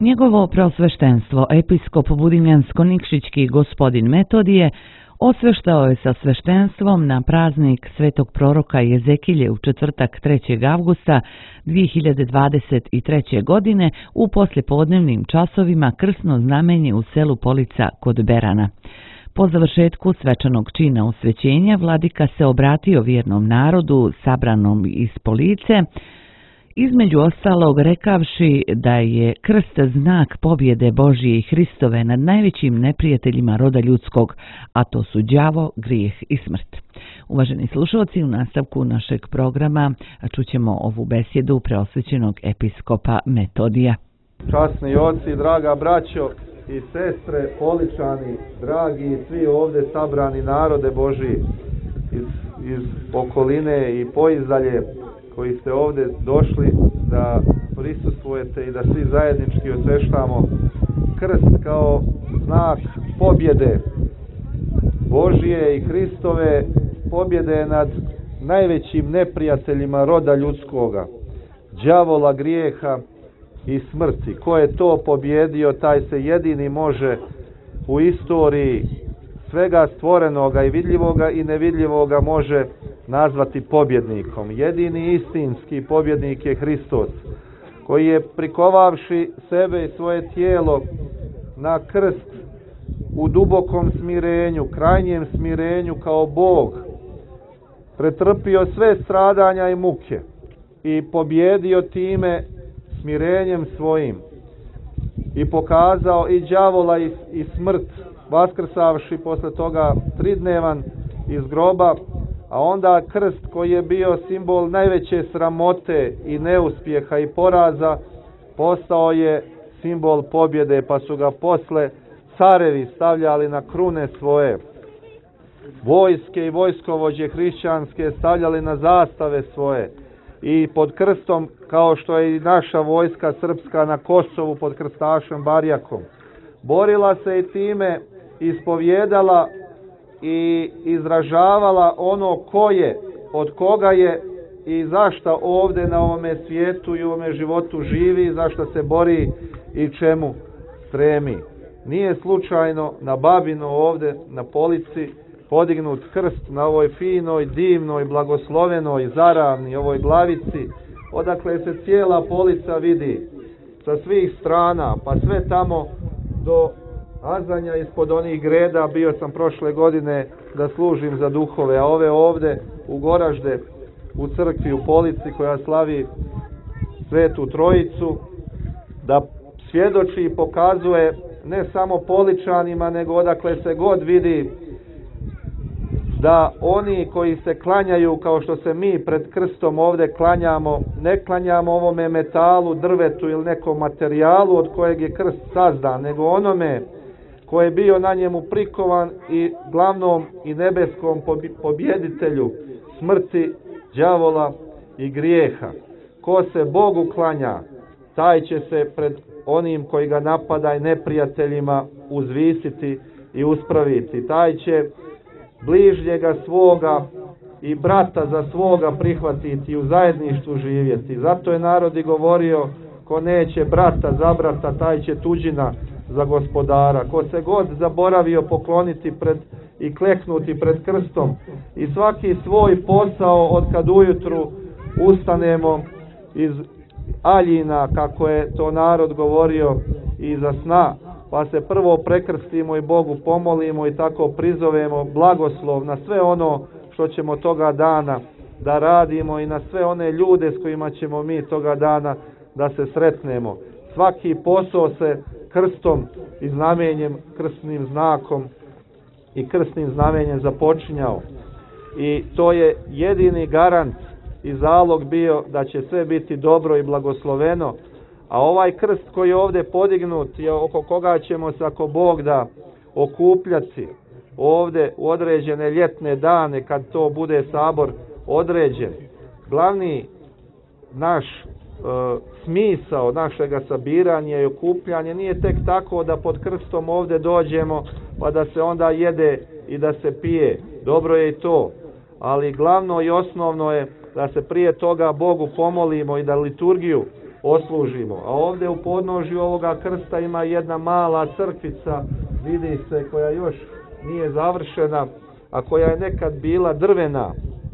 Njegovo preosveštenstvo, episkop Budimljansko-Nikšićki gospodin Metodije, osveštao je sa sveštenstvom na praznik svetog proroka Jezekilje u četvrtak 3. avgusta 2023. godine u poslijepodnevnim časovima krsno znamenje u selu Polica kod Berana. Po završetku svečanog čina osvećenja vladika se obratio vjernom narodu sabranom iz Police, između ostalog rekavši da je krst znak pobjede Božje i Hristove nad najvećim neprijateljima roda ljudskog, a to su đavo, grijeh i smrt. Uvaženi slušalci, u nastavku našeg programa čućemo ovu besjedu preosvećenog episkopa Metodija. Časni oci, draga braćo i sestre, Poličani, dragi i svi ovdje sabrani narode Božji iz okoline i poizdalje, koji ste ovdje došli da prisustvujete i da svi zajednički osveštamo krst kao znak pobjede Božje i Hristove, pobjede nad najvećim neprijateljima roda ljudskoga, đavola, grijeha i smrti. Ko je to pobjedio, taj se jedini može u istoriji svega stvorenoga i vidljivoga i nevidljivoga može nazvati pobjednikom. Jedini istinski pobjednik je Hristos, koji je prikovavši sebe i svoje tijelo na krst u dubokom smirenju, krajnjem smirenju kao Bog, pretrpio sve stradanja i muke i pobjedio time smirenjem svojim i pokazao i đavola i smrt, vaskrsavši posle toga tridnevan iz groba, a onda krst koji je bio simbol najveće sramote i neuspjeha i poraza, postao je simbol pobjede, pa su ga posle carevi stavljali na krune svoje, vojske i vojskovođe hrišćanske stavljali na zastave svoje i pod krstom, kao što je i naša vojska srpska na Kosovu pod krstašem Barjakom, borila se i time ispovjedala i izražavala ono ko je, od koga je i zašto ovdje na ovome svijetu i u ovome životu živi, zašto se bori i čemu stremi. Nije slučajno na Babinu ovdje na Polici podignut krst na ovoj finoj, divnoj, blagoslovenoj, zaravni, ovoj glavici, odakle se cijela Polica vidi sa svih strana, pa sve tamo do Azanja ispod onih greda. Bio sam prošle godine da služim za duhove, a ove ovdje u Goražde, u crkvi u Polici koja slavi Svetu Trojicu, da svjedoči i pokazuje ne samo Poličanima, nego odakle se god vidi, da oni koji se klanjaju kao što se mi pred krstom ovdje klanjamo, ne klanjamo ovome metalu, drvetu ili nekom materijalu od kojeg je krst sazdan, nego onome koji je bio na njemu prikovan i glavnom i nebeskom pobjeditelju smrti, đavola i grijeha. Ko se Bogu klanja, taj će se pred onim koji ga napada i neprijateljima uzvisiti i uspraviti. Taj će bližnjega svoga i brata za svoga prihvatiti i u zajedništvu živjeti. Zato je narod i govorio, ko neće brata za brata, taj će tuđina za gospodara. Ko se god zaboravio pokloniti i kleknuti pred krstom i svaki svoj posao od kad ujutru ustanemo iz aljina, kako je to narod govorio, iza sna, pa se prvo prekrstimo i Bogu pomolimo i tako prizovemo blagoslov na sve ono što ćemo toga dana da radimo i na sve one ljude s kojima ćemo mi toga dana da se sretnemo. Svaki posao se krstom i znamenjem, krstnim znakom i krstnim znamenjem započinjao. I to je jedini garant i zalog bio da će sve biti dobro i blagosloveno. A ovaj krst koji je ovdje podignut je oko koga ćemo se, ako Bog da, okupljati ovdje u određene ljetne dane kad to bude sabor određen. Glavni naš smisao našega sabiranja i okupljanja nije tek tako da pod krstom ovdje dođemo pa da se onda jede i da se pije. Dobro je i to, ali glavno i osnovno je da se prije toga Bogu pomolimo i da liturgiju oslužimo. A ovdje u podnožju ovoga krsta ima jedna mala crkvica, vidi se, koja još nije završena, a koja je nekad bila drvena.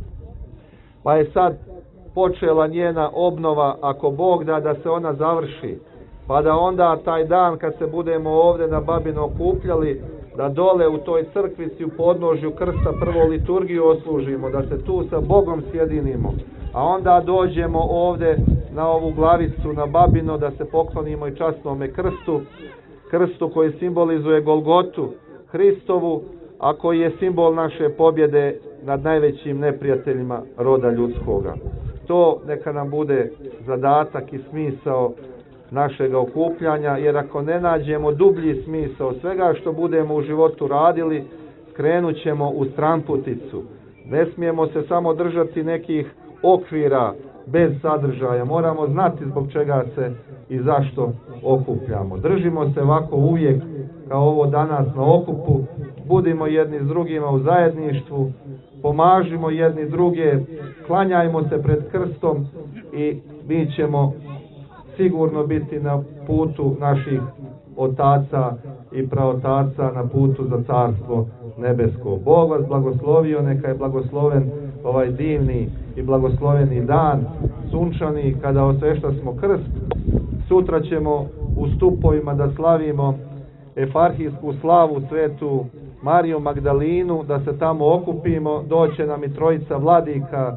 Pa je sad počela njena obnova, ako Bog da se ona završi. Pa da onda taj dan kad se budemo ovdje na Babino okupljali, da dole u toj crkvici u podnožju krsta prvo liturgiju oslužimo, da se tu sa Bogom sjedinimo. A onda dođemo ovdje na ovu glavicu, na Babino, da se poklonimo i časnome krstu koji simbolizuje Golgotu Hristovu, a koji je simbol naše pobjede nad najvećim neprijateljima roda ljudskoga. To neka nam bude zadatak i smisao našega okupljanja, jer ako ne nađemo dublji smisao svega što budemo u životu radili, skrenut ćemo u stranputicu. Ne smijemo se samo držati nekih okvira bez sadržaja, moramo znati zbog čega se i zašto okupljamo. Držimo se ovako uvijek kao ovo danas na okupu, budimo jedni s drugima u zajedništvu, pomažimo jedni druge, klanjajmo se pred krstom i mi ćemo sigurno biti na putu naših otaca i praotaca, na putu za carstvo nebesko. Bog vas blagoslovio, neka je blagosloven ovaj divni i blagosloveni dan, sunčani, kada osveštamo krst. Sutra ćemo u stupovima da slavimo eparhijsku slavu svetu Mariju Magdalinu, da se tamo okupimo, doće nam i trojica vladika,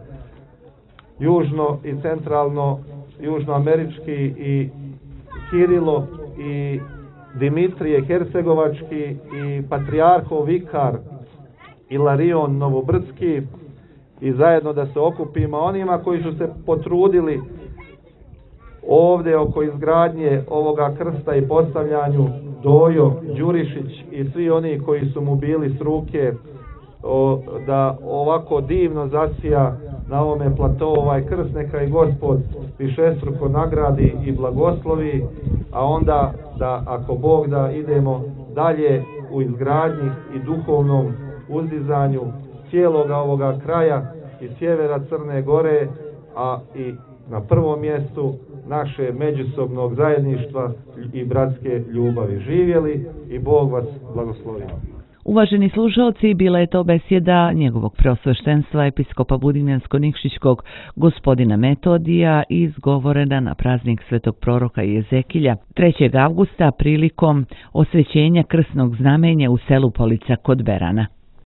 južno i centralno, južnoamerički i Kirilo i Dimitrije Hercegovački i patrijarhov vikar Ilarion Novobrdski, i zajedno da se okupimo. Onima koji su se potrudili ovdje oko izgradnje ovoga krsta i postavljanju, Dojo Đurišić i svi oni koji su mu bili s ruke da ovako divno zasija na ovome platou ovaj krst, neka i Gospod višestruko nagradi i blagoslovi, a onda da, ako Bog da, idemo dalje u izgradnji i duhovnom uzdizanju cijeloga ovoga kraja i sjevera Crne Gore, a i na prvom mjestu naše međusobnog zajedništva i bratske ljubavi. Živjeli i Bog vas blagoslovio. Uvaženi slušalci, bila je to besjeda njegovog preosveštenstva episkopa Budimljansko-Nikšićkog gospodina Metodija, izgovorena na praznik svetog proroka Jezekilja 3. avgusta prilikom osvećenja krsnog znamenja u selu Polica kod Berana.